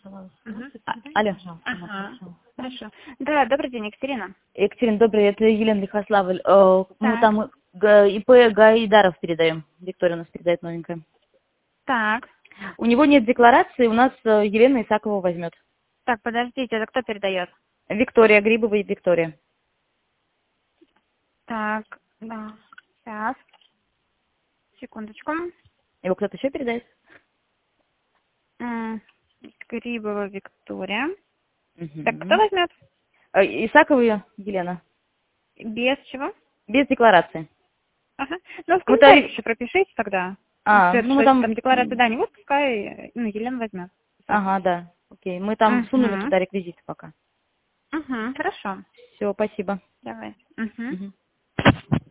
Алло. Ага. Хорошо. Да, добрый день, Екатерина. Екатерина, добрый, это Елена Лихославль. Мы Так. там ИП Гайдаров передаем. Виктория у нас передает новенькая. Так. У него нет декларации, у нас Елена Исакова возьмет. Так, подождите, это кто передает? Виктория Грибова и Виктория. Так, да. Сейчас. Секундочку. Его кто-то еще передает? Грибова Виктория. Угу. Так, кто возьмет? Исакова Елена. Без чего? Без декларации. Ага. Ну, в Мы комментариях еще пропишите тогда. мы Там там... декларацию, да, не вот, пускай, Елена возьмет. Ага, да. Окей. Мы там сунули Угу. туда реквизиты пока. Угу, хорошо. Все, спасибо. Давай. Угу. Угу.